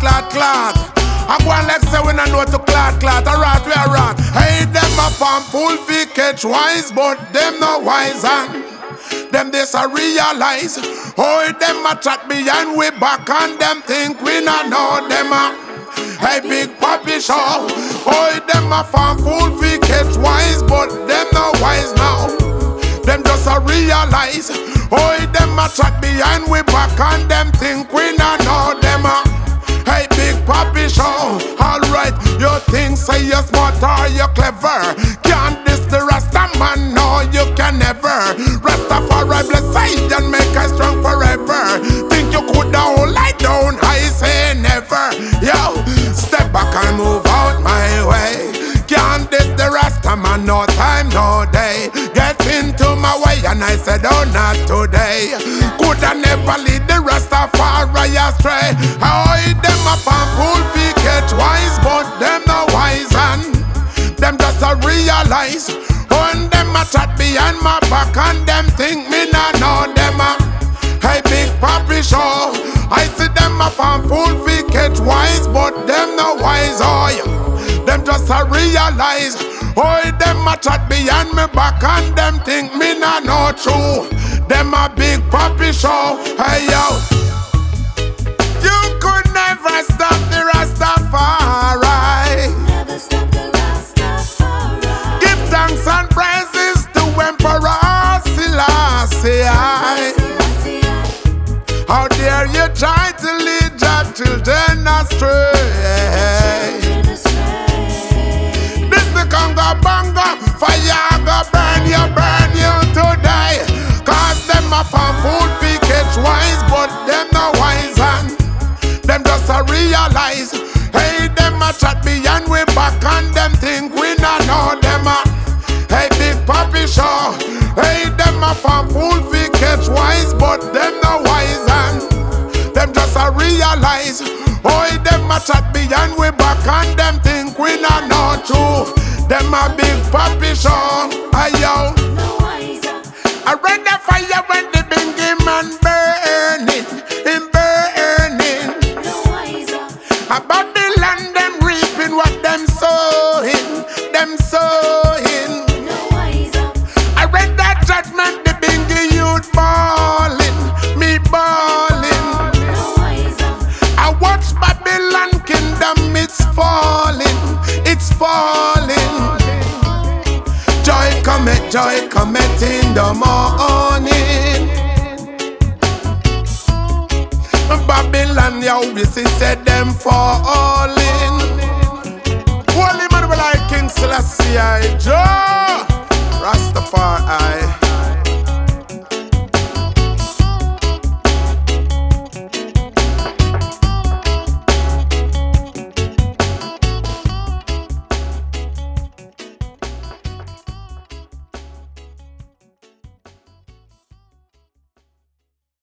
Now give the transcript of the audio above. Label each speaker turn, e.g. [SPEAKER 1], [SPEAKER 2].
[SPEAKER 1] clot. I go and like say we no know to clot. A rat we a rat. Hey, them a farm full fi catch wise, but them no wise and them this a realize. Oh, them a chat behind we back and them think we no know them a. Hey, big papi show. Oh, them a farm full fi catch wise, but them no wise now. Them just a realize. Oh, them a chat behind we back and them think we no know them a. Hey, big papi show. Alright, you think say you're smart or you're clever. Can't diss the Rasta man, no you can never. Rastafari bless side and make us strong forever. Think you could hold lie down, I say never. Yo, step back and move out my way. Can't diss the Rasta man, no time, no day. Get into my way and I said, oh, not today. Coulda never lead the Rastafari astray. Oh, them a fan full fi catch wise, but them no wise and them just a realize. When them a chat behind my back and them think me nah know them a. Hey, big papi show. I see them a fan full fi catch wise, but them no wise. Oh, yeah. Them just a realize. Oh, them a chat behind me back and them think me nah know true. Them a big papi show. Hey yo, you could never stop the Rastafari.
[SPEAKER 2] Never stop the Rastafari.
[SPEAKER 1] Give thanks and praises to Emperor Selassie. How dare you try to lead your children astray? This the Congo Bongo, fire go burn you today. Cause them a fan food fi catch wise, but them no wise and them just a realize. Hey, them a chat behind we back and them think we no know them a. Hey, big papi show. Hey, them a fan food fi catch wise, but them no wise and them just a realize. Oh, them a chat behind we back and them think we no know true. Them a big papi show. Ayo,
[SPEAKER 2] No wiser.
[SPEAKER 1] I read the fire when the bingy man burning, him burning.
[SPEAKER 2] No wiser.
[SPEAKER 1] About the land them reaping what them sowing, them sowing.
[SPEAKER 2] No wiser.
[SPEAKER 1] I read that judgment, the bingy youth balling, me balling.
[SPEAKER 2] No wiser.
[SPEAKER 1] I watch Babylon kingdom, it's falling, it's falling. Joy cometh in the morning. Babylon, yo, we see said them falling. Holy man, like King Selassie, Joe.